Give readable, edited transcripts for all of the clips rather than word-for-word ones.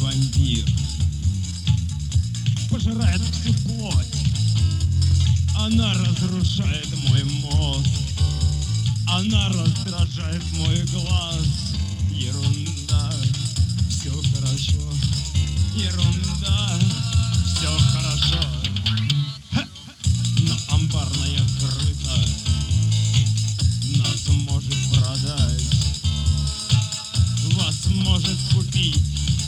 вампир, пожирает всю плоть. Она разрушает мой мозг, она раздражает мой глаз. Ерунда, все хорошо. Ерунда, все хорошо. Но амбарная крыса нас может продать, вас может купить.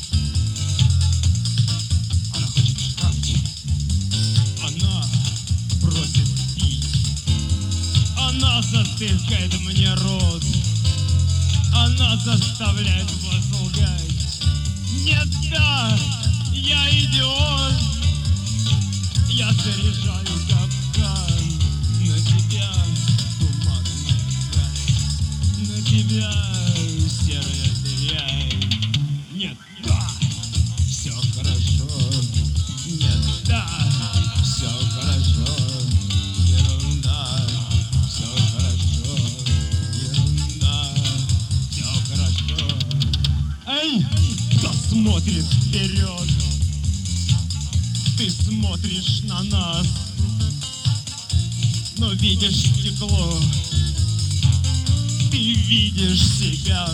Она хочет жрать, она просит пить, она затыкает мне рот, она заставляет вас лгать. Нет, да, я идиот, я заряжаю капкан на тебя, бумажная гадость, на тебя, серая дрянь. Нет, да, все хорошо. Нет, да, все хорошо. Ерунда, все хорошо. Ерунда, все хорошо. Эй, кто смотрит вперед? Ты смотришь на нас, но видишь стекло. Ты видишь себя.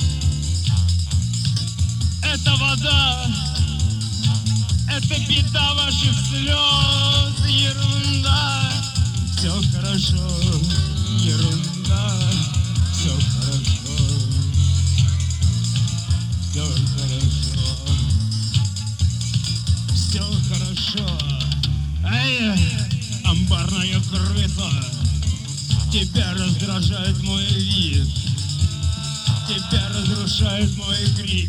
Это вода, это беда ваших слез. Ерунда, все хорошо. Ерунда, все хорошо. Все хорошо. Все хорошо. Эй, амбарная крыса, тебя раздражает мой вид, тебя разрушает мой крик.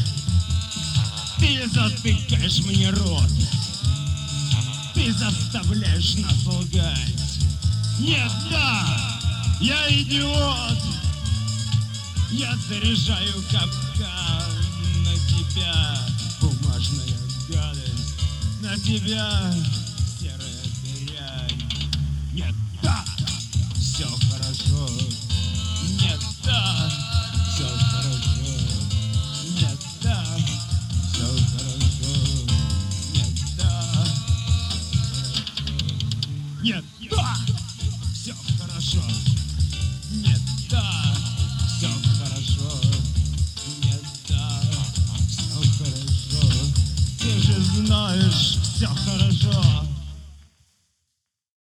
Ты затыкаешь мне рот, ты заставляешь нас лгать. Нет, да, я идиот, я заряжаю капкан на тебя, бумажная гадость, на тебя, серая дрянь. Нет, да, все хорошо. Нет, да, все хорошо. Нет, да, все хорошо. Нет, да, все хорошо. Нет, да, все хорошо. Нет, да, все хорошо. Нет, да, все хорошо. Ты же знаешь, все хорошо.